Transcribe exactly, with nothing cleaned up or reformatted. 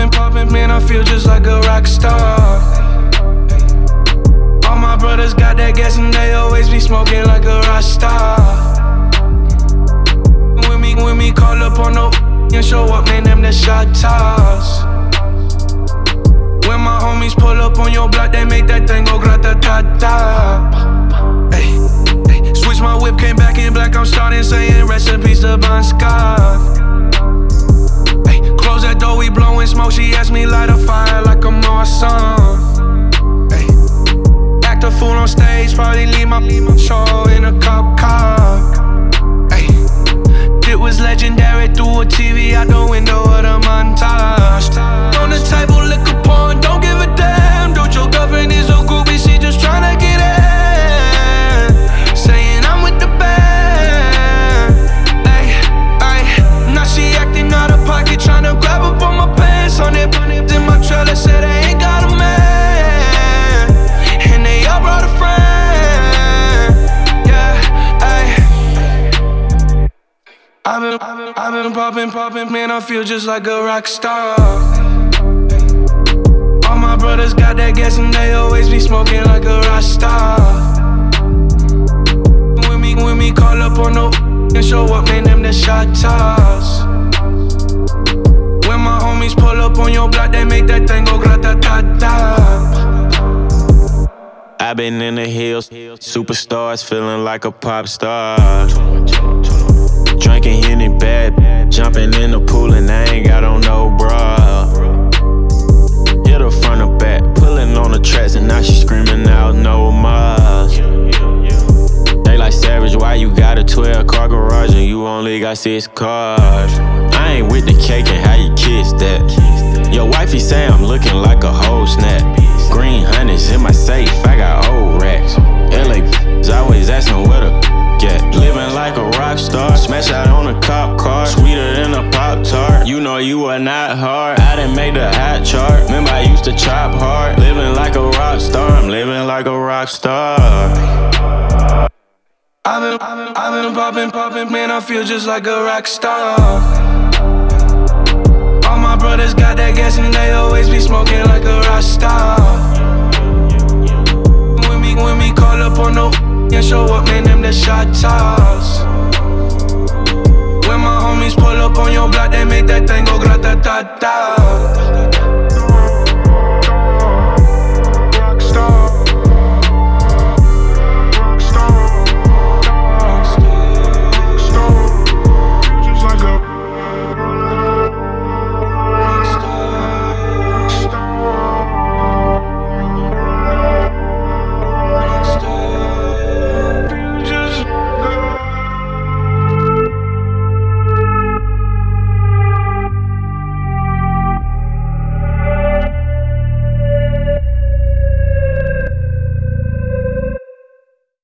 poppin', poppin', man, I feel just like a rock star. All my brothers got that gas and they always be smoking like a rock star. When me, when me call up on no and show up, man, them the shot toss. When my homies pull up on your block, they make that thing go grata-ta-ta. Hey, hey, switch my whip, came back in black, I'm starting saying rest in peace to Bon Scott. Hey, close that door, we blowing smoke, she asked me light a fire like a Marsan. Hey, act a fool on stage, probably leave my, leave my show in a cop car. Hey, it was legendary through a T V out the window of the montage. On the table, liquor porn, don't give a damn. Dude, your girlfriend is a groupie, she just tryna get in. Saying I'm with the band. Ay, ay, now she acting out of pocket, tryna grab up on my pants. On it, in my trailer, said they ain't got a man. And they all brought a friend. Yeah, ay. I've been, I've been, I've been poppin', poppin', man, I feel just like a rock star. All my brothers got that gas and they always be smoking like a rock star. When me, when me call up on no and show up, man, them the shot toss. When my homies pull up on your block, they make that thing go grata-ta-ta. I been in the hills, superstars feeling like a pop star. Drinking Henny bad, jumping in the pool and I ain't got on no bra. Hit her front or back, pulling on the tracks and now she screaming out no more. They like Savage, why you got a twelve car garage and you only got six cars? I ain't with the cake and how you kiss that. Your wifey say I'm looking like a whole snap. Green honey's in my safe, I got old racks. L A's always asking where the get. Living like a rock star, smash out on a cop car, sweeter than a Pop-Tart. You know you are not hard, I done made the hot chart. Remember I used to chop hard. Living like a rock star, I'm living like a rock star. I've been, I've been, I've been poppin', poppin', man, I feel just like a rock star. All my brothers got that gas and they always be smoking like a rock star. When me, when me call up on no and show up, man, them the shot toss. When my homies pull up on your block, they make that thing go grata-ta-ta.